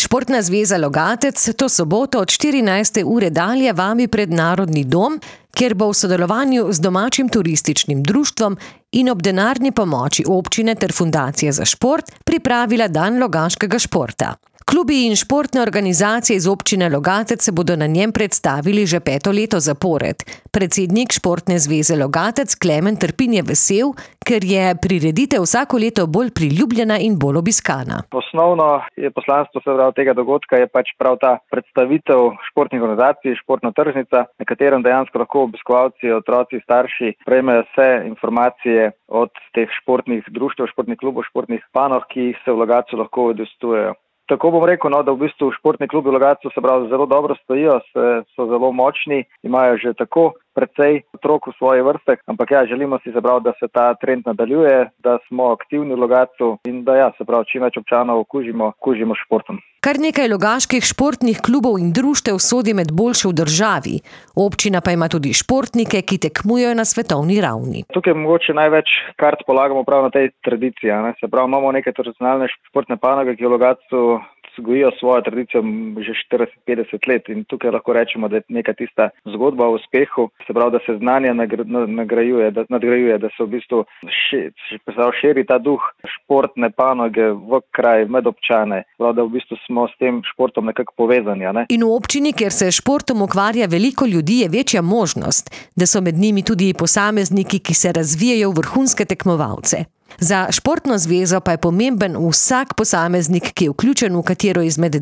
Športna zveza Logatec to soboto od 14. ure dalje vabi pred Narodni dom, kjer bo v sodelovanju z domačim turističnim društvom in ob denarni pomoči občine ter Fundacije za šport pripravila Dan logaškega športa. Klubi in športne organizacije iz občine Logatec se bodo na njem predstavili že 5. leto zapored. Predsednik Športne zveze Logatec Klemen Trpin je vesel, ker je prireditev vsako leto bolj priljubljena in bolj obiskana. Osnovno je poslanstvo tega dogodka je pač prav ta predstavitev športnih organizacij, športna tržnica, na katerem dejansko lahko obiskovalci, otroci, starši prejmejo vse informacije od teh športnih društev, športnih klubov, športnih panog, ki se v Logatcu lahko udejstvujejo. Tako bom rekel, da v bistvu športni klubi v Logatcu zelo dobro stojijo, so zelo močni, imajo že tako precej otrok v svoji vrstah, ampak želimo si da se ta trend nadaljuje, da smo aktivni v Logatcu in da čim več občanov kužimo športom. Kar nekaj logaških športnih klubov in društev sodi med boljše v državi. Občina pa ima tudi športnike, ki tekmujejo na svetovni ravni. Tukaj mogoče največ kart polagamo prav na tej tradiciji. Imamo neke tradicionalne športne panoge, ki v Logatcu gojijo svojo tradicijo že 40-50 let in tukaj lahko rečemo, da je neka tista zgodba o uspehu, da se znanje nadgrajuje, da se v bistvu širi ta duh športne panoge v kraj, med občane, da v bistvu smo s tem športom nekako povezani. In v občini, kjer se športom ukvarja veliko ljudi, je večja možnost, da so med njimi tudi posamezniki, ki se razvijajo v vrhunske tekmovalce. Za športno zvezo pa je pomemben vsak posameznik, ki je vključen v katero izmed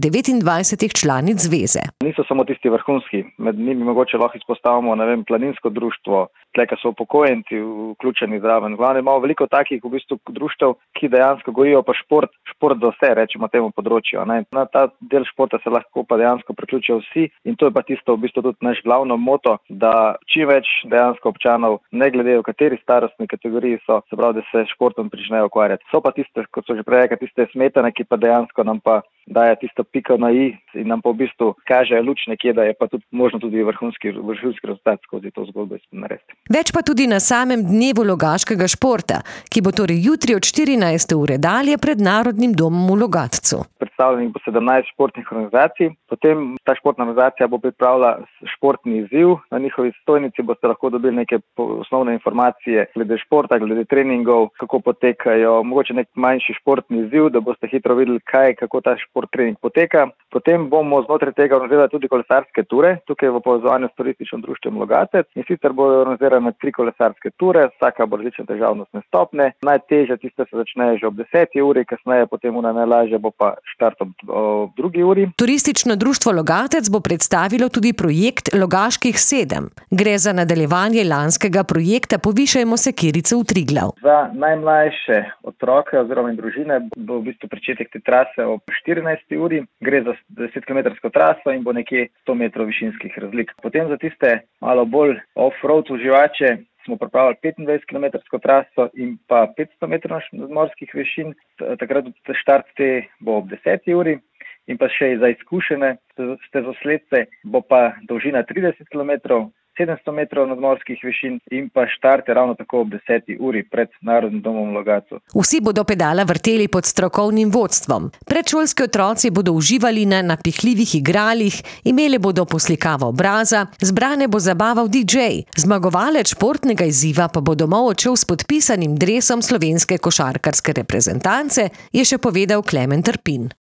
29 članic zveze. Niso samo tisti vrhunski, med njimi mogoče lahko izpostavimo, planinsko društvo, tleka so upokojenci vključeni zraven. Glavno imamo veliko takih v bistvu društev, ki dejansko gojijo pa šport za vse, rečemo temu področju. Na ta del športa se lahko pa dejansko priključijo vsi in to je pa tisto v bistvu tudi naš glavno moto, da čim več dejansko občanov, ne glede v kateri starostni kategoriji so, da se športom pričnejo ukvarjati. So pa tiste, kot so že prej rekli, tiste smetane, ki pa dejansko nam pa daje tisto piko na i in nam pa v bistvu kažejo luč nekje, da je pa tudi možno tudi vrhunski rezultat skozi to zgodbo narediti. Več pa tudi na samem dnevu logaškega športa, ki bo torej jutri od 14. ure dalje pred Narodnim domom v Logatcu. Predstavljenih bo 17 športnih organizacij, potem ta športna organizacija bo pripravila športni izziv, na njihovi stojnici boste lahko dobili neke osnovne informacije glede športa, glede treningov, kako potekajo, mogoče nek manjši športni izziv, da boste hitro videli, kako ta trening poteka. Potem bomo znotraj tega organizirali tudi kolesarske ture, tukaj v povezovanju s turističnim društvom Logatec in sicer bodo organizirane 3 kolesarske ture, vsaka bo različne težavnostne stopnje. Najtežje tiste se začnejo že ob 10. uri, kasneje potem najlažje bo pa štart ob 2. uri. Turistično društvo Logatec bo predstavilo tudi projekt Logaških 7. Gre za nadaljevanje lanskega projekta Povišajmo se Kirice v Triglav. Za najmlajše otroke oziroma družine bo v bistvu pričetek te trase ob 14. uri. Gre za 10-kilometrsko traso in bo nekje 100 metrov višinskih razlik. Potem za tiste malo bolj off-road uživače smo pripravili 25-kilometrsko traso in pa 500 metrov nadmorskih višin. Takrat štart te bo ob 10. uri. In pa še za izkušene stezosledce bo pa dolžina 30 km, 700 metrov nadmorskih višin in pa štart je ravno tako ob 10. uri pred Narodnim domom v Logatcu. Vsi bodo pedala vrteli pod strokovnim vodstvom. Predšolski otroci bodo uživali na napihljivih igralih, imeli bodo poslikavo obraza, zbrane bo zabaval DJ. Zmagovalec športnega izziva pa bo domov odšel s podpisanim dresom slovenske košarkarske reprezentance, je še povedal Klemen Trpin.